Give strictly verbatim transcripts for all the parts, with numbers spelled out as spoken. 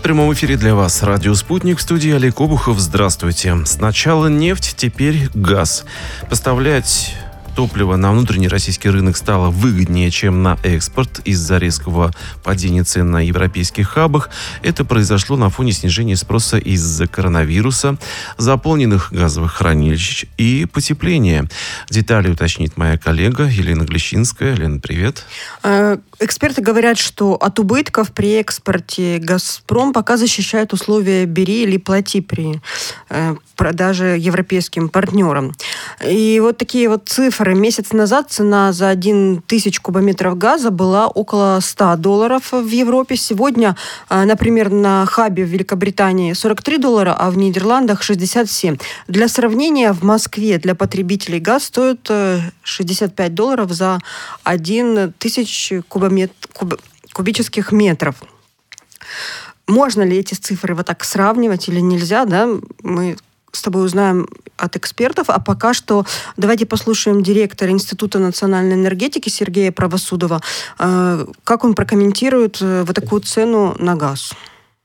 прямом эфире для вас радио «Спутник», в студии Олег Обухов. Здравствуйте. Сначала нефть, теперь газ. Поставлять топливо на внутренний российский рынок стало выгоднее, чем на экспорт из-за резкого падения цен на европейских хабах. Это произошло на фоне снижения спроса из-за коронавируса, заполненных газовых хранилищ и потепления. Детали уточнит моя коллега Елена Глещинская. Лена, привет. Эксперты говорят, что от убытков при экспорте «Газпром» пока защищает условия «бери или плати» при продаже европейским партнерам. И вот такие вот цифры. Месяц назад цена за один тысяч кубометров газа была около ста долларов в Европе. Сегодня, например, на хабе в Великобритании сорок три доллара, а в Нидерландах шестьдесят семь. Для сравнения, в Москве для потребителей газ стоит шестьдесят пять долларов за один тысяч кубомет... куб... кубических метров. Можно ли эти цифры вот так сравнивать или нельзя, да? Мы с тобой узнаем от экспертов. А пока что давайте послушаем директора Института национальной энергетики Сергея Правосудова. Как он прокомментирует вот такую цену на газ.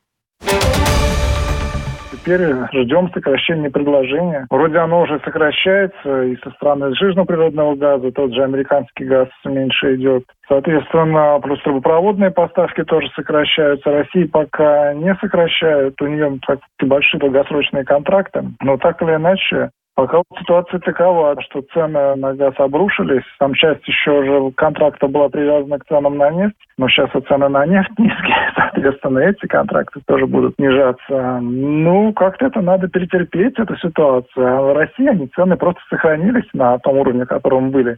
Теперь ждем сокращения предложения. Вроде оно уже сокращается, и со стороны сжиженного природного газа, тот же американский газ меньше идет. Соответственно, плюс трубопроводные поставки тоже сокращаются. Россия пока не сокращает, у нее так, большие долгосрочные контракты. Но так или иначе, пока вот ситуация такова, что цены на газ обрушились. Там часть еще уже контракта была привязана к ценам на нефть, но сейчас и цены на нефть низкие, соответственно, эти контракты тоже будут снижаться. Ну, как-то это надо перетерпеть, эту ситуацию. А в России они цены просто сохранились на том уровне, на котором были.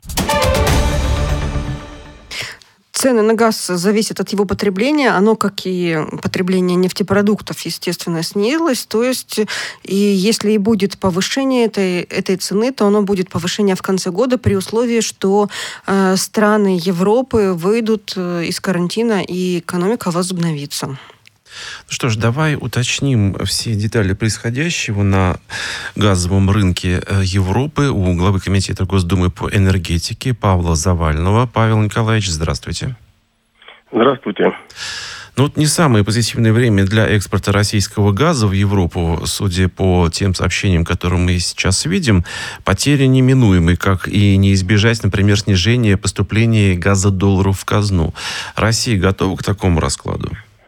Цены на газ зависят от его потребления. Оно, как и потребление нефтепродуктов, естественно, снизилось. То есть, и если и будет повышение этой, этой цены, то оно будет повышение в конце года при условии, что э, страны Европы выйдут из карантина и экономика возобновится. Ну что ж, давай уточним все детали происходящего на газовом рынке Европы у главы комитета Госдумы по энергетике Павла Завального. Павел Николаевич, здравствуйте. Здравствуйте. Ну вот не самое позитивное время для экспорта российского газа в Европу, судя по тем сообщениям, которые мы сейчас видим. Потери неминуемы, как и не избежать, например, снижения поступления газодолларов в казну. Россия готова к такому раскладу?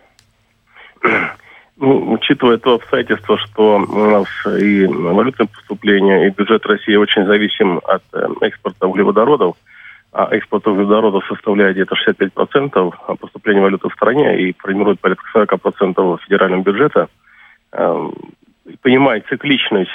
Ну, учитывая то обстоятельство, что у нас и валютное поступление, и бюджет России очень зависим от экспорта углеводородов, а экспорт углеводородов составляет где-то шестьдесят пять процентов поступления валюты в стране и формирует порядка сорок процентов федерального бюджета, понимая цикличность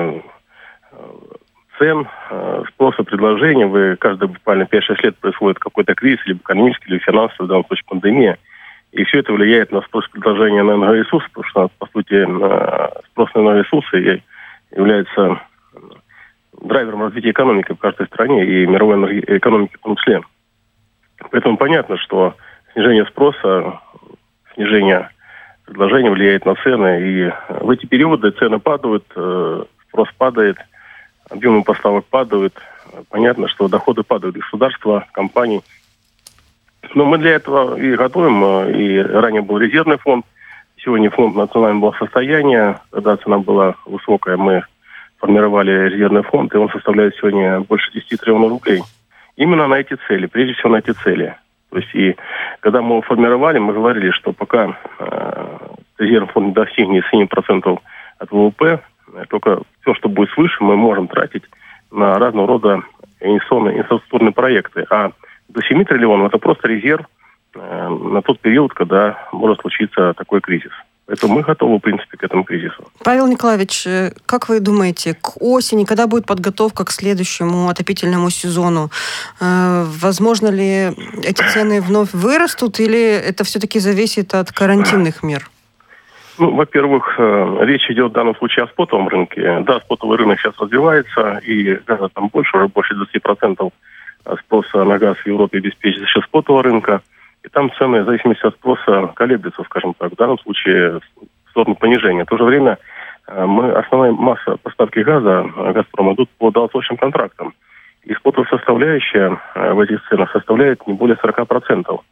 цен, спроса, предложения, вы каждые буквально пять-шесть лет происходит какой-то кризис, либо экономический, либо финансовый, в данном случае пандемия. И все это влияет на спрос предложения на энергоресурсы, потому что, по сути, спрос на энергоресурсы является драйвером развития экономики в каждой стране и мировой экономики в том числе. Поэтому понятно, что снижение спроса, снижение предложения влияет на цены. И в эти периоды цены падают, спрос падает, объемы поставок падают. Понятно, что доходы падают государства, компаний. Но мы для этого и готовим. И ранее был резервный фонд. Сегодня фонд национального благосостояния. Когда цена была высокая, мы формировали резервный фонд, и он составляет сегодня больше десять триллионов рублей. Именно на эти цели, прежде всего на эти цели. То есть и когда мы его формировали, мы говорили, что пока э, резервный фонд не достигнет семь процентов от ВВП, только все, что будет свыше, мы можем тратить на разного рода инвестиционные, инфраструктурные проекты. А до семи триллионов это просто резерв э, на тот период, когда может случиться такой кризис. Поэтому мы готовы, в принципе, к этому кризису. Павел Николаевич, как вы думаете, к осени, когда будет подготовка к следующему отопительному сезону, э, возможно ли эти цены вновь вырастут, или это все-таки зависит от карантинных мер? Ну, во-первых, э, речь идет в данном случае о спотовом рынке. Да, спотовый рынок сейчас развивается, и газа там больше, уже больше двадцать процентов спроса на газ в Европе обеспечивается за счет спотового рынка. И там цены, в зависимости от спроса, колеблются, скажем так, в данном случае в сторону понижения. В то же время мы, основная масса поставки газа «Газпрома» идут по долгосрочным контрактам. И спотовая составляющая в этих ценах составляет не более сорок процентов.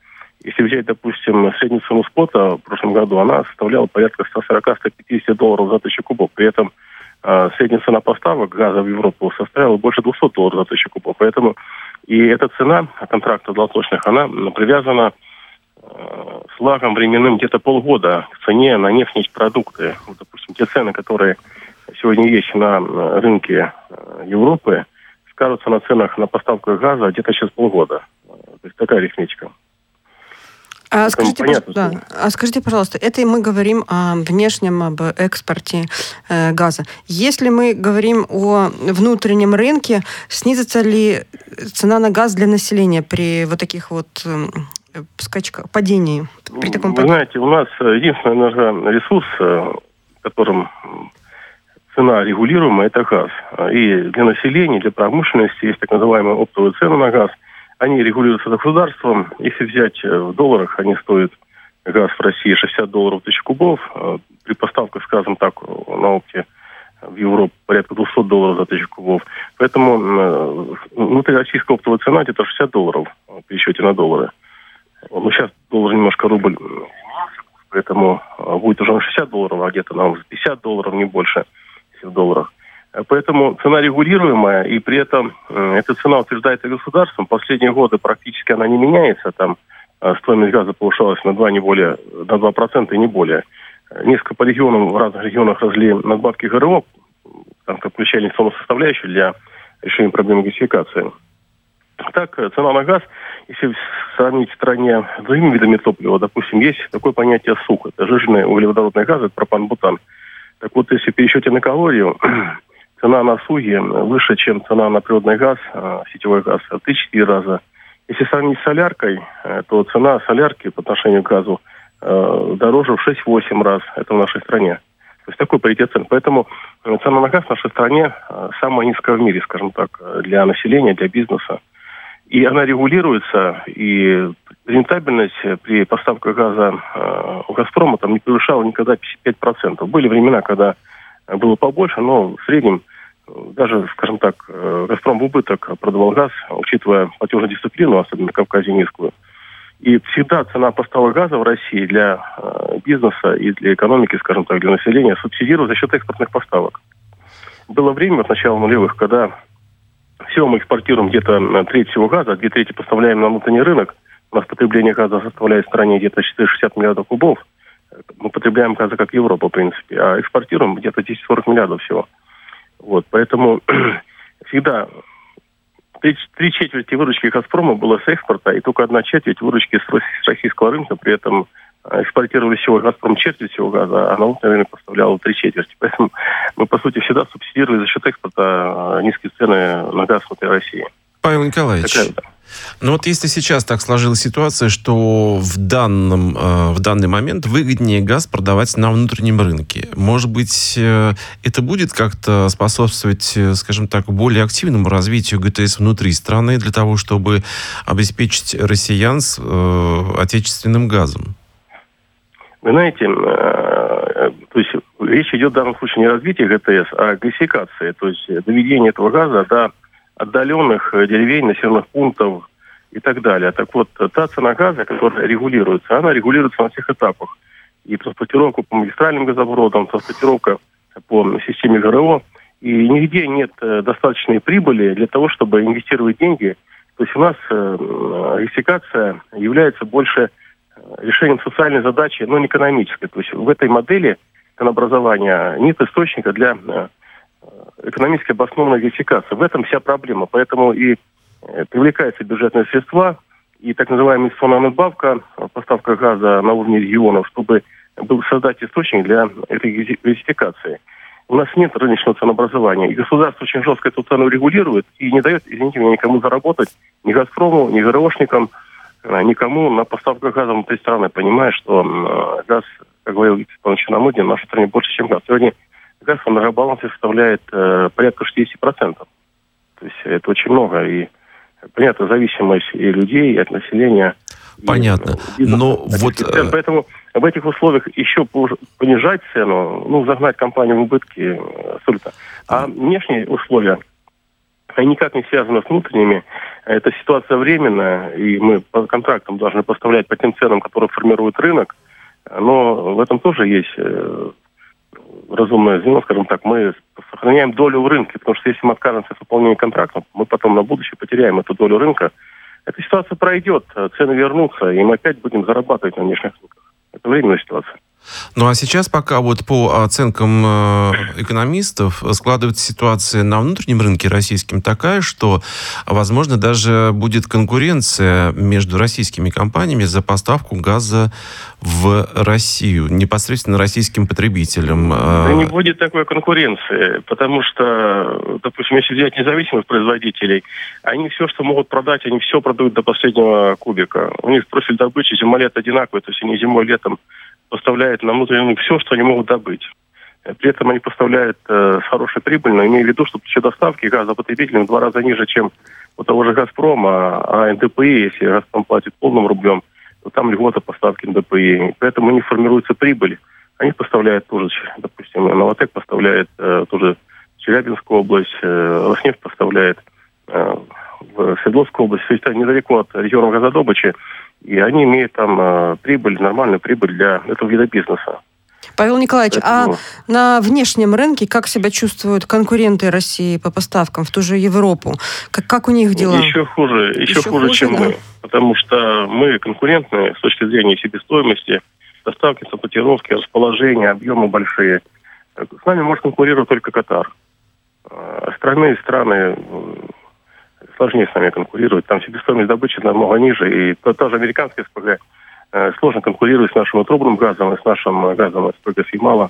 Если взять, допустим, среднюю цену спота в прошлом году, она составляла порядка сто сорок - сто пятьдесят долларов за тысячу кубов. При этом э, средняя цена поставок газа в Европу составляла больше двести долларов за тысячу кубов. Поэтому и эта цена контрактов долгосрочных, она привязана э, с лагом временным где-то полгода к цене на нефть-продукты. Вот, допустим, те цены, которые сегодня есть на рынке э, Европы, скажутся на ценах на поставку газа где-то через полгода. То есть такая арифметика. А скажите, да, а скажите, пожалуйста, это мы говорим о внешнем, об экспорте э, газа. Если мы говорим о внутреннем рынке, снизится ли цена на газ для населения при вот таких вот э, скачках, падении? При таком Вы падении? знаете, у нас единственный энергоресурс, которым цена регулируемая, это газ. И для населения, для промышленности есть так называемые оптовые цены на газ. Они регулируются государством. Если взять в долларах, они стоят, газ в России шестьдесят долларов тысяча кубов. При поставках, скажем так, на опте в Европу порядка двести долларов за тысячу кубов. Поэтому внутрироссийская оптовая цена где-то шестьдесят долларов в пересчете на доллары. Ну, сейчас доллар немножко рубль, поэтому будет уже на шестьдесят долларов, а где-то на пятьдесят долларов, не больше, если в долларах. Поэтому цена регулируемая, и при этом э, эта цена утверждается государством. Последние годы практически она не меняется. Там э, стоимость газа повышалась на два, не более, на два процента и не более. Несколько по регионам, в разных регионах разли надбавки ГРО, там включали инвестиционную составляющую для решения проблемы газификации. Так, цена на газ, если сравнить в стране с другими видами топлива, допустим, есть такое понятие СУХ. Это жиженные углеводородные газы, это пропан-бутан. Так вот, если в пересчете на калорию, цена на СУГе выше, чем цена на природный газ, сетевой газ, в три-четыре раза. Если сравнить с соляркой, то цена солярки по отношению к газу дороже в шесть-восемь раз. Это в нашей стране. То есть такой паритет цен. Поэтому цена на газ в нашей стране самая низкая в мире, скажем так, для населения, для бизнеса. И она регулируется, и рентабельность при поставке газа у «Газпрома» там не превышала никогда пятьдесят пять процентов. Были времена, когда было побольше, но в среднем даже, скажем так, «Газпром» в убыток продавал газ, учитывая платежную дисциплину, особенно на Кавказе низкую. И всегда цена поставок газа в России для бизнеса и для экономики, скажем так, для населения субсидируется за счет экспортных поставок. Было время, от начала нулевых, когда всего мы экспортируем где-то треть всего газа, две трети поставляем на внутренний рынок. У нас потребление газа составляет в стране где-то четыреста шестьдесят миллиардов кубов. Мы потребляем газа как Европа, в принципе, а экспортируем где-то десять-сорок миллиардов всего. Вот, поэтому всегда три, три четверти выручки «Газпрома» было с экспорта, и только одна четверть выручки с российского рынка. При этом экспортировали всего «Газпром» четверть всего газа, а на внутренний рынок поставлял три четверти. Поэтому мы, по сути, всегда субсидировали за счет экспорта низкие цены на газ внутри России. Павел Николаевич, Такая, да. Ну вот если сейчас так сложилась ситуация, что в, данном, э, в данный момент выгоднее газ продавать на внутреннем рынке, может быть, э, это будет как-то способствовать, э, скажем так, более активному развитию ГТС внутри страны для того, чтобы обеспечить россиян с э, отечественным газом? Вы знаете, э, то есть речь идет в данном случае не о развитии ГТС, а о газификации, то есть доведение этого газа до отдаленных деревень, населенных пунктов и так далее. Так вот, та цена газа, которая регулируется, она регулируется на всех этапах. И транспортировка по магистральным газопроводам, транспортировка по системе ГРО. И нигде нет достаточной прибыли для того, чтобы инвестировать деньги. То есть у нас газификация является больше решением социальной задачи, но не экономической. То есть в этой модели ценообразования нет источника для экономически обоснованной газификации. В этом вся проблема. Поэтому и привлекаются бюджетные средства, и так называемая инвестиционная надбавка, поставка газа на уровне регионов, чтобы был создать источник для этой газификации. У нас нет рыночного ценообразования, и государство очень жестко эту цену регулирует и не дает, извините меня, никому заработать, ни «Газпрому», ни ГРОшникам, никому на поставках газа внутри страны, понимая, что газ, как говорил Виктор Иванович Черномырдин, в нашей стране больше, чем газ. Сегодня газ в энергобалансе составляет э, порядка шестьдесят процентов. То есть это очень много. И, понятно, зависимость и людей, и от населения. Понятно. И, но вот... Цен. Поэтому в этих условиях еще понижать цену, ну, загнать компанию в убытки абсолютно. А внешние условия они никак не связаны с внутренними. Эта ситуация временная, и мы по контрактам должны поставлять по тем ценам, которые формирует рынок. Но в этом тоже есть разумное звено, скажем так. Мы сохраняем долю в рынке, потому что если мы откажемся от выполнения контрактов, мы потом на будущее потеряем эту долю рынка. Эта ситуация пройдет, цены вернутся, и мы опять будем зарабатывать на внешних рынках. Это временная ситуация. Ну а сейчас пока вот по оценкам э, экономистов складывается ситуация на внутреннем рынке российском такая, что, возможно, даже будет конкуренция между российскими компаниями за поставку газа в Россию, непосредственно российским потребителям. Да не будет такой конкуренции, потому что, допустим, если взять независимых производителей, они все, что могут продать, они все продают до последнего кубика. У них профиль добычи зима-лето одинаковый, то есть они зимой, летом поставляют на внутренний рынок все, что они могут добыть. При этом они поставляют э, с хорошей прибылью, но имея в виду, что все доставки газа потребителям в два раза ниже, чем у того же «Газпрома», а эн дэ пэ и, если «Газпром» платит полным рублем, то там льгота поставки эн дэ пэ и. Поэтому у них формируется прибыль. Они поставляют тоже, допустим, «Новотек» поставляет э, тоже в Челябинскую область, э, «Роснефть» поставляет э, в Свердловскую область. То есть это недалеко от региона газодобычи. И они имеют там э, прибыль, нормальную прибыль для этого вида бизнеса. Павел Николаевич, Поэтому... а на внешнем рынке как себя чувствуют конкуренты России по поставкам в ту же Европу? Как, как у них дела? Еще хуже, еще, еще хуже, хуже, чем да? мы. Потому что мы конкурентны с точки зрения себестоимости, доставки, сортировки, расположения, объемы большие. С нами может конкурировать только Катар. Остальные страны сложнее с нами конкурировать. Там себестоимость добычи намного ниже. И та, та же американская эс пэ гэ э, сложно конкурировать с нашим трубным газом и с нашим газом эс пэ гэ с Ямала.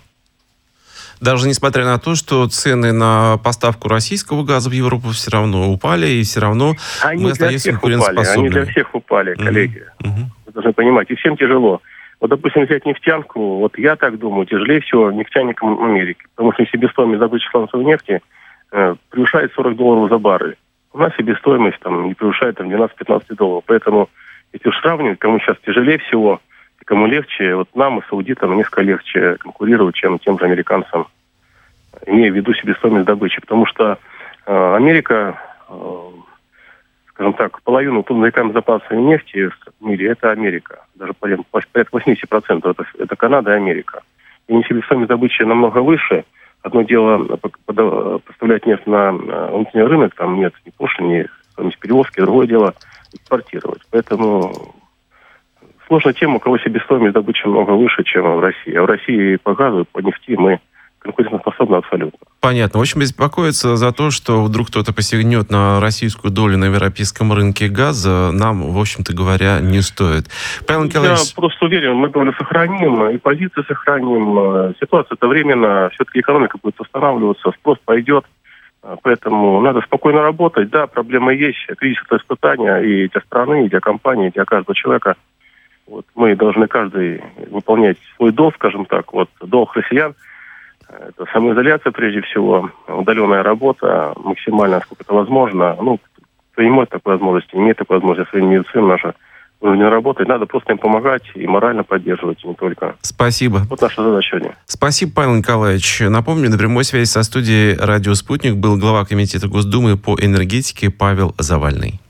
Даже несмотря на то, что цены на поставку российского газа в Европу все равно упали, и все равно они мы остаемся конкурентоспособными. Они для всех упали, коллеги. Mm-hmm. Вы должны понимать. И всем тяжело. Вот, допустим, взять нефтянку, вот я так думаю, тяжелее всего нефтяникам Америки. Потому что себестоимость добычи сланцевой нефти э, превышает сорок долларов за баррель. У нас себестоимость там не превышает там, двенадцать-пятнадцать долларов. Поэтому, если уж сравнивать, кому сейчас тяжелее всего, и кому легче, вот нам и саудитам несколько легче конкурировать, чем тем же американцам, имея в виду себестоимость добычи. Потому что э, Америка, э, скажем так, половину тонн запасов нефти в мире – это Америка. Даже порядка восемьдесят процентов это, это Канада и Америка. И себестоимость добычи намного выше. Одно дело поставлять нефть на внутренний рынок, там нет ни пошлин, ни стоимости перевозки, другое дело экспортировать. Поэтому сложная тема, у кого себестоимость добычи много выше, чем в России. А в России по газу, по нефти мы конкурентоспособны абсолютно. Понятно. В общем, беспокоиться за то, что вдруг кто-то посягнет на российскую долю на европейском рынке газа, нам, в общем-то говоря, не стоит. Павел Николаевич... Я просто уверен, мы долю сохраним, и позиции сохраним. Ситуация-то временно, все-таки экономика будет восстанавливаться, спрос пойдет. Поэтому надо спокойно работать. Да, проблемы есть. Кризис – это испытание и для страны, и для компании, и для каждого человека. Вот мы должны каждый выполнять свой долг, скажем так. Вот долг россиян. Это самоизоляция, прежде всего, удаленная работа, максимально, насколько это возможно. Ну, кто не имеет такой возможности, не имеет такой возможности, своей медицины наша не работает. Надо просто им помогать и морально поддерживать, и не только. Спасибо. Вот наша задача сегодня. Спасибо, Павел Николаевич. Напомню, на прямой связи со студией «Радио Спутник» был глава комитета Госдумы по энергетике Павел Завальный.